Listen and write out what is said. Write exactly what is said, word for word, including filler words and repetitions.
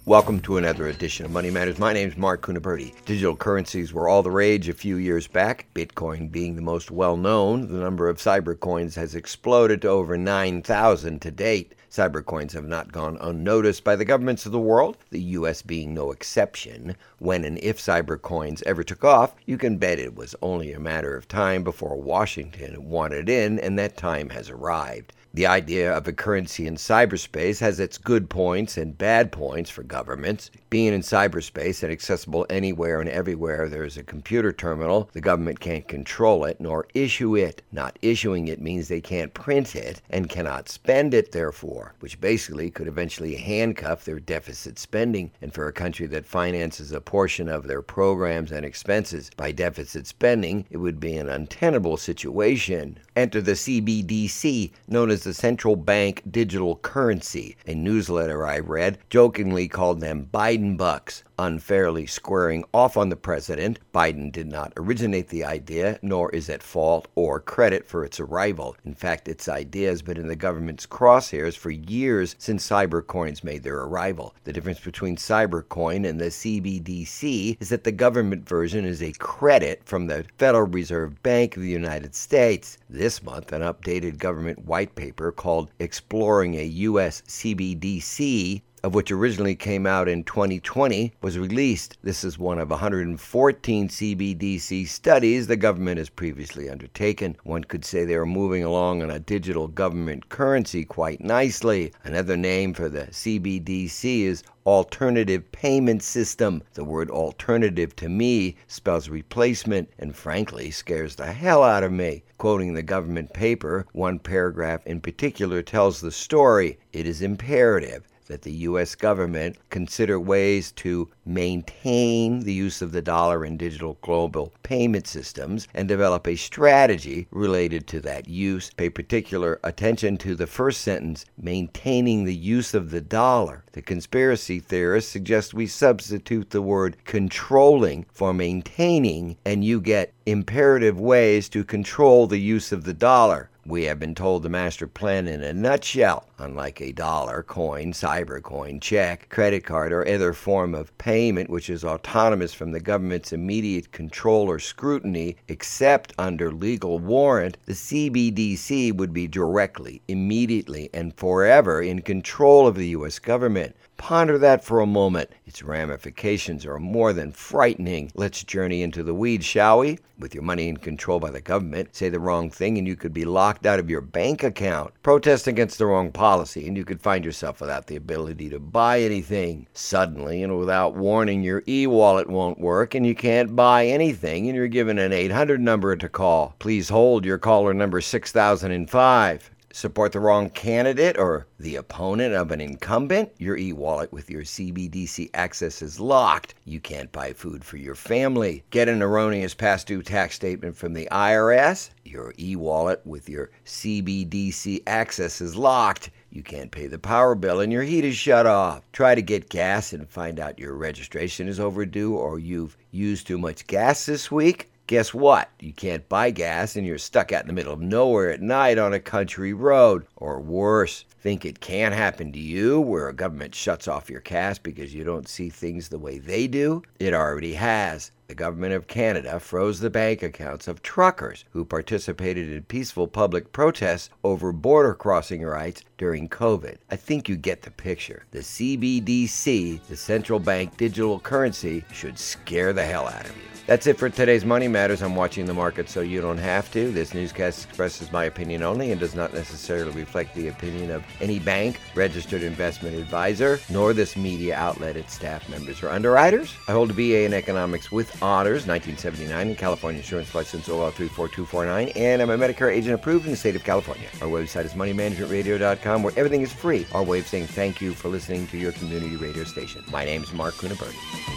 Welcome to another edition of Money Matters. My name's Mark Cunaberti. Digital currencies were all the rage a few years back, Bitcoin being the most well-known. The number of cybercoins has exploded to over nine thousand to date. Cybercoins have not gone unnoticed by the governments of the world, the U S being no exception. When and if cybercoins ever took off, you can bet it was only a matter of time before Washington wanted in, and that time has arrived. The idea of a currency in cyberspace has its good points and bad points for governments. Being in cyberspace and accessible anywhere and everywhere there is a computer terminal, the government can't control it nor issue it. Not issuing it means they can't print it and cannot spend it, therefore, which basically could eventually handcuff their deficit spending. And for a country that finances a portion of their programs and expenses by deficit spending, it would be an untenable situation. Enter the C B D C, known as the Central Bank Digital Currency. A newsletter I read jokingly called them Biden bucks, unfairly squaring off on the president. Biden did not originate the idea, nor is at fault or credit for its arrival. In fact, its idea has been in the government's crosshairs for years since cybercoins made their arrival. The difference between cybercoin and the C B D C is that the government version is a credit from the Federal Reserve Bank of the United States. This month, an updated government white paper called Exploring a U S C B D C, of which originally came out in twenty twenty, was released. This is one of one hundred fourteen C B D C studies the government has previously undertaken. One could say they are moving along on a digital government currency quite nicely. Another name for the C B D C is Alternative Payment System. The word alternative to me spells replacement and frankly scares the hell out of me. Quoting the government paper, one paragraph in particular tells the story. It is imperative that the U S government consider ways to maintain the use of the dollar in digital global payment systems and develop a strategy related to that use. Pay particular attention to the first sentence, maintaining the use of the dollar. The conspiracy theorists suggest we substitute the word controlling for maintaining, and you get imperative ways to control the use of the dollar. We have been told the master plan in a nutshell. Unlike a dollar, coin, cybercoin, check, credit card, or other form of payment which is autonomous from the government's immediate control or scrutiny, except under legal warrant, the C B D C would be directly, immediately, and forever in control of the U S government. Ponder that for a moment. Its ramifications are more than frightening. Let's journey into the weeds, shall we? With your money in control by the government, say the wrong thing and you could be locked out of your bank account. Protest against the wrong policy and you could find yourself without the ability to buy anything. Suddenly and without warning, your e-wallet won't work and you can't buy anything, and you're given an eight hundred number to call. Please hold your caller number six thousand five. Support the wrong candidate or the opponent of an incumbent? Your e-wallet with your C B D C access is locked. You can't buy food for your family. Get an erroneous past due tax statement from the I R S? Your e-wallet with your C B D C access is locked. You can't pay the power bill and your heat is shut off. Try to get gas and find out your registration is overdue or you've used too much gas this week. Guess what? You can't buy gas and you're stuck out in the middle of nowhere at night on a country road. Or worse, think it can happen to you where a government shuts off your cash because you don't see things the way they do? It already has. The government of Canada froze the bank accounts of truckers who participated in peaceful public protests over border crossing rights during COVID. I think you get the picture. The C B D C, the central bank digital currency, should scare the hell out of you. That's it for today's Money Matters. I'm watching the market so you don't have to. This newscast expresses my opinion only and does not necessarily reflect the opinion of any bank, registered investment advisor, nor this media outlet, its staff members, or underwriters. I hold a B A in economics with honors, nineteen seventy-nine, and California Insurance License O L three four two four nine, and I'm a Medicare agent approved in the state of California. Our website is money management radio dot com, where everything is free. Our way of saying thank you for listening to your community radio station. My name is Mark Cunaberti.